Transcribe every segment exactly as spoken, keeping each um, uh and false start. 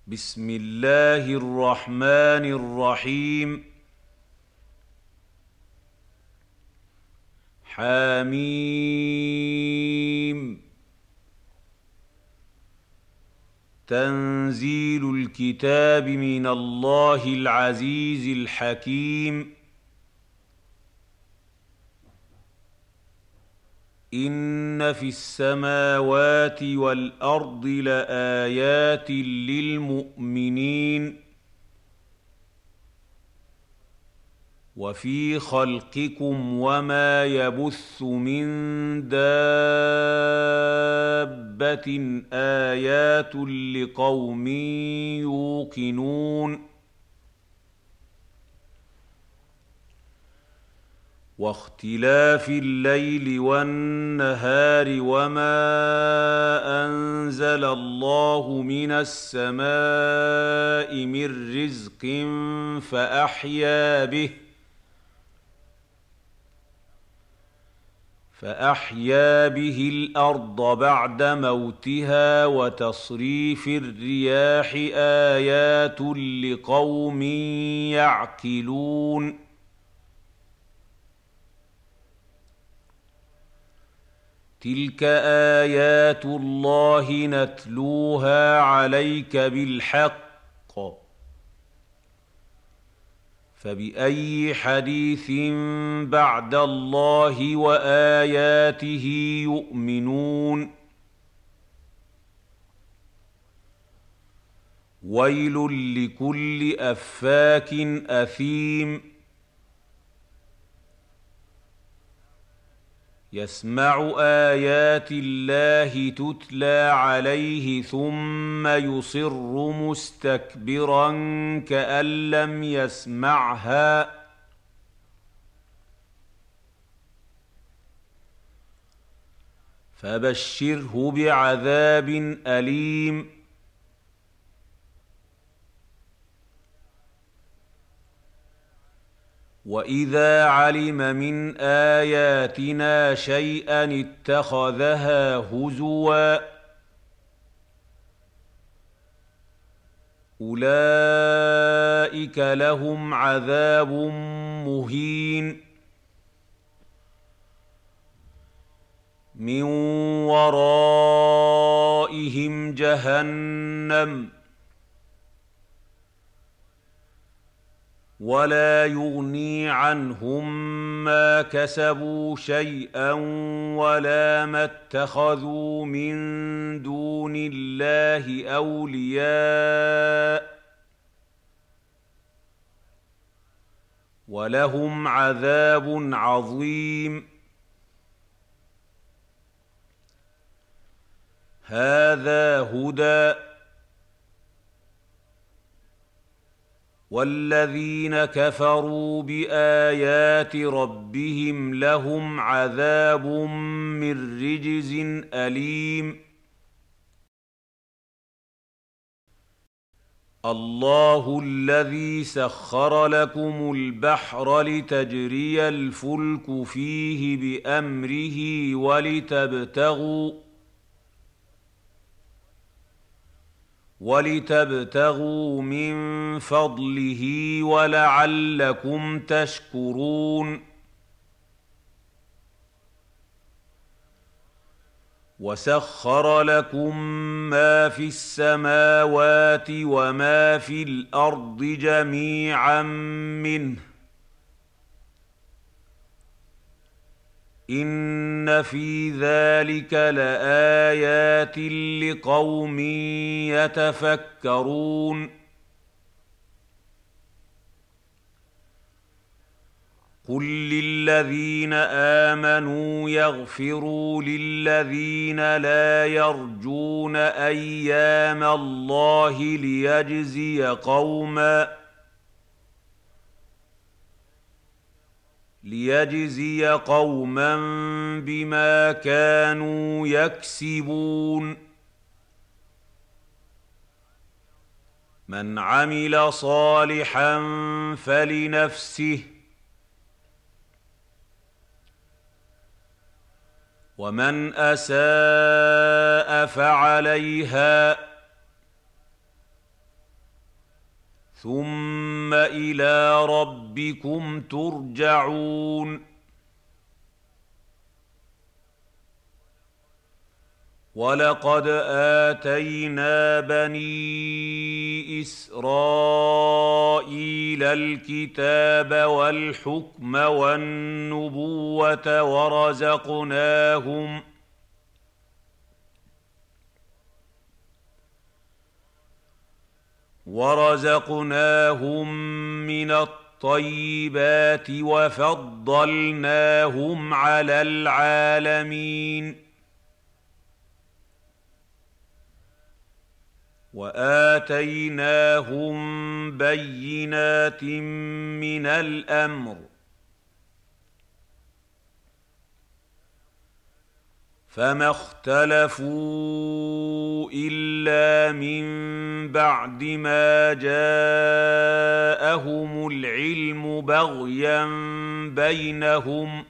بسم الله الرحمن الرحيم. حميم. تنزيل الكتاب من الله العزيز الحكيم. إن في السماوات والأرض لآيات للمؤمنين وفي خلقكم وما يبث من دابة آيات لقوم يوقنون. واختلاف الليل والنهار وما أنزل الله من السماء من رزق فأحيا به فأحيا به الأرض بعد موتها وتصريف الرياح آيات لقوم يعقلون. تلك آيات الله نتلوها عليك بالحق فبأي حديث بعد الله وآياته يؤمنون. ويل لكل أفاك أثيم يسمع آيات الله تتلى عليه ثم يصر مستكبرا كأن لم يسمعها فبشره بعذاب أليم. وإذا علم من آياتنا شيئا اتخذها هزوا أولئك لهم عذاب مهين من ورائهم جهنم ولا يغني عنهم ما كسبوا شيئا ولا ما اتخذوا من دون الله أولياء ولهم عذاب عظيم. هذا هدى والذين كفروا بآيات ربهم لهم عذاب من رجز أليم. الله الذي سخر لكم البحر لتجري الفلك فيه بأمره ولتبتغوا ولتبتغوا من فضله ولعلكم تشكرون. وسخر لكم ما في السماوات وما في الأرض جميعا منه إن في ذلك لآيات لقوم يتفكرون. قل للذين آمنوا يغفروا للذين لا يرجون أيام الله ليجزي قوما ليجزي قوما بما كانوا يكسبون. من عمل صالحا فلنفسه ومن أساء فعليها ثم إلى ربكم ترجعون ولقد آتينا بني إسرائيل الكتاب والحكم والنبوة ورزقناهم ورزقناهم من الطيبات وفضلناهم على العالمين وآتيناهم بينات من الأمر فما اختلفوا إلا من بعد ما جاءهم العلم بغيا بينهم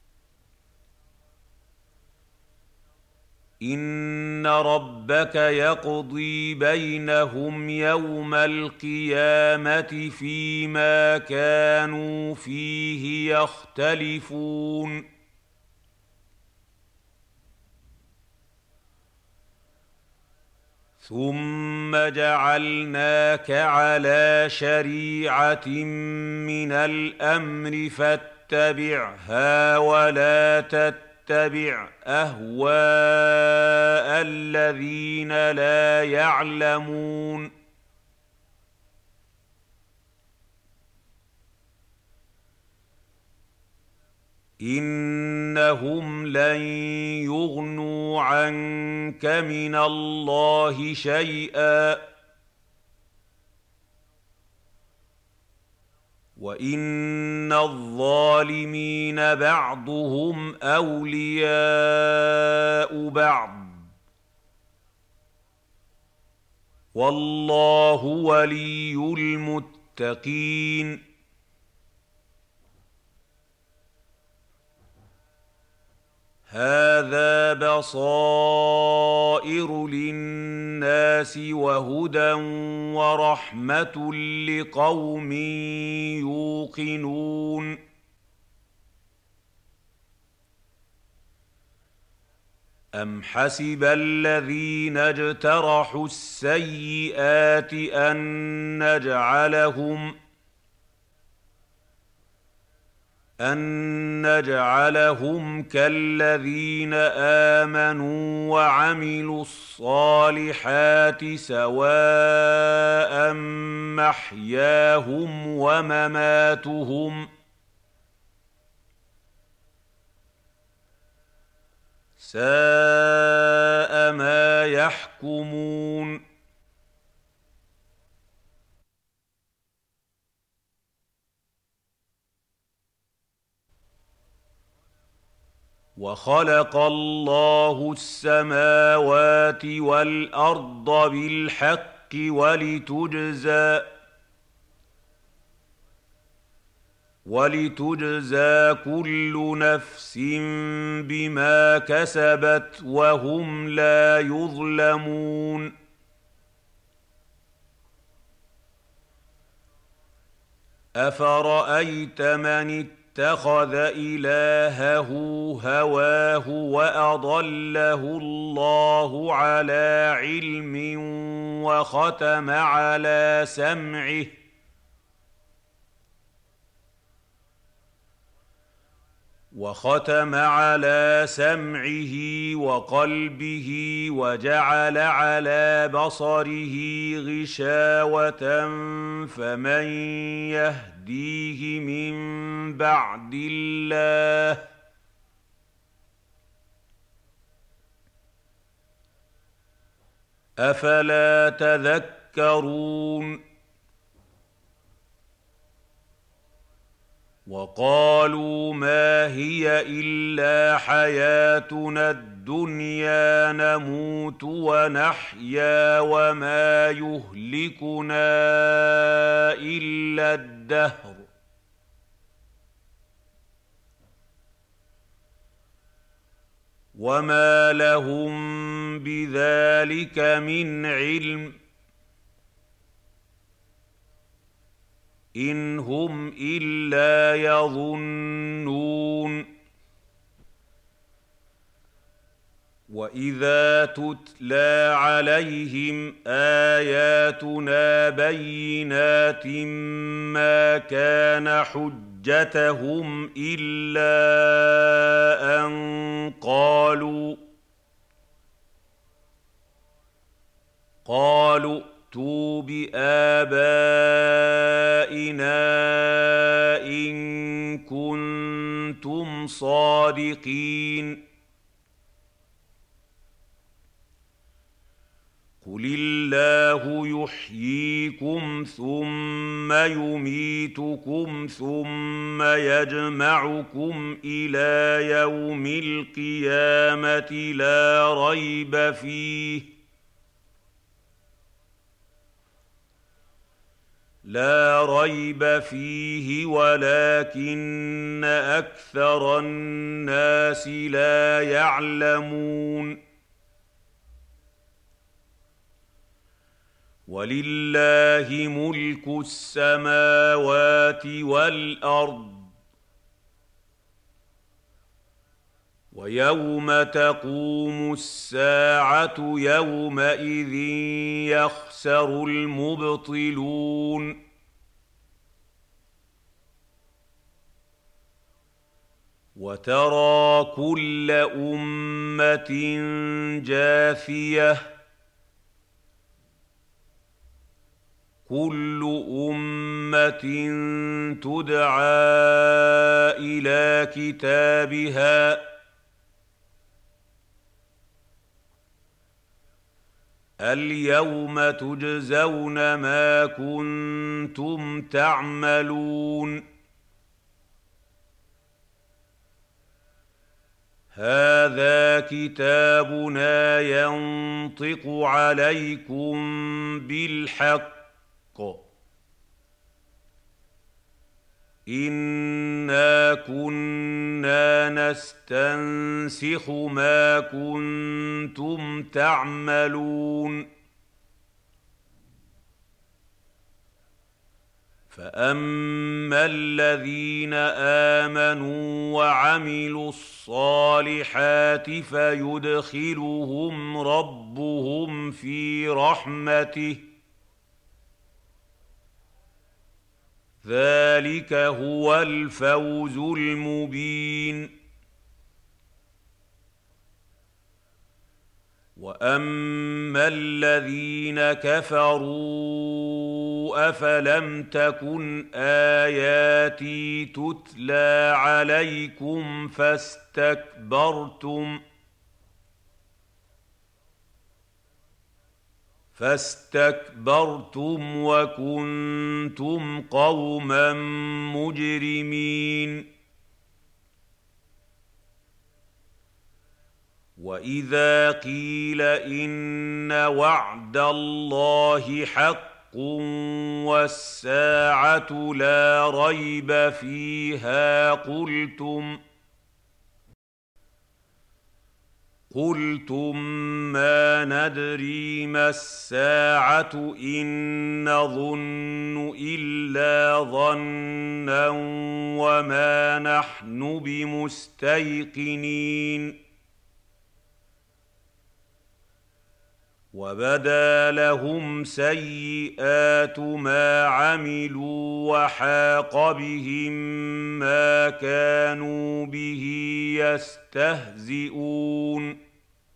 إن ربك يقضي بينهم يوم القيامة فيما كانوا فيه يختلفون ثم جعلناك على شريعة من الأمر فاتبعها ولا تتبع اتبع أهواء الذين لا يعلمون إنهم لن يغنوا عنك من الله شيئا وإن الظالمين بعضهم أولياء بعض والله ولي المتقين هذا بصائر للناس وهدى ورحمة لقوم يوقنون أم حسب الذين اجترحوا السيئات أن نجعلهم أن نجعلهم كالذين آمنوا وعملوا الصالحات سواء محياهم ومماتهم ساء ما يحكمون وخلق الله السماوات والأرض بالحق ولتجزى ولتجزى كل نفس بما كسبت وهم لا يظلمون أفرأيت من اتخذ إلهه هواه وأضله الله على علم وختم على سمعه وختم على سمعه وقلبه وجعل على بصره غشاوة فمن يهديه من بعد الله أفلا تذكرون وقالوا ما هي إلا حياتنا الدنيا نموت ونحيا وما يهلكنا إلا الدهر وما لهم بذلك من علم إن هم إلا يظنون وإذا تتلى عليهم آياتنا بينات ما كان حجتهم إلا أن قالوا قالوا ائتوا بآبائنا إن كنتم صادقين قل الله يحييكم ثم يميتكم ثم يجمعكم إلى يوم القيامة لا ريب فيه لا ريب فيه ولكن أكثر الناس لا يعلمون ولله ملك السماوات والأرض ويوم تقوم الساعة يومئذ يخسر المبطلون وترى كل أمة جاثية كل أمة تدعى إلى كتابها اليوم تجزون ما كنتم تعملون هذا كتابنا ينطق عليكم بالحق إنا كنا نستنسخ ما كنتم تعملون فأما الذين آمنوا وعملوا الصالحات فيدخلهم ربهم في رحمته ذلك هو الفوز المبين وأما الذين كفروا أفلم تكن آياتي تتلى عليكم فاستكبرتم فاستكبرتم وكنتم قوما مجرمين وإذا قيل إن وعد الله حق والساعة لا ريب فيها قلتم قلتم ما ندري ما الساعة إن نظن إلا ظنا وما نحن بمستيقنين وبدا لهم سيئات ما عملوا وحاق بهم ما كانوا به يستهزئون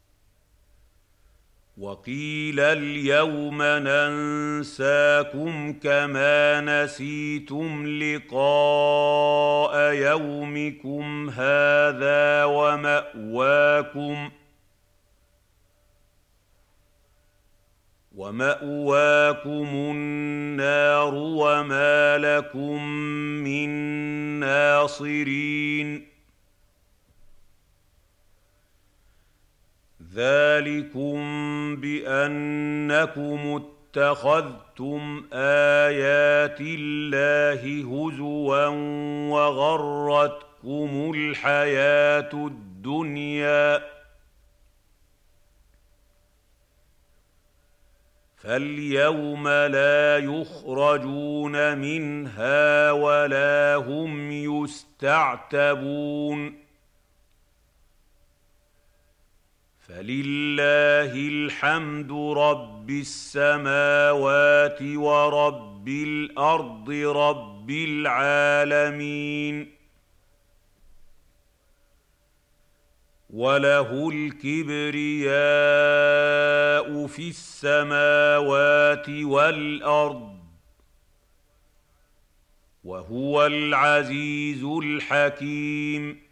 وقيل اليوم ننساكم كما نسيتم لقاء يومكم هذا ومأواكم ومأواكم النار وما لكم من ناصرين ذلكم بأنكم اتخذتم آيات الله هزوا وغرتكم الحياة الدنيا فاليوم لا يخرجون منها ولا هم يستعتبون فلله الحمد رب السماوات ورب الأرض رب العالمين وله الكبرياء في السماوات والأرض وهو العزيز الحكيم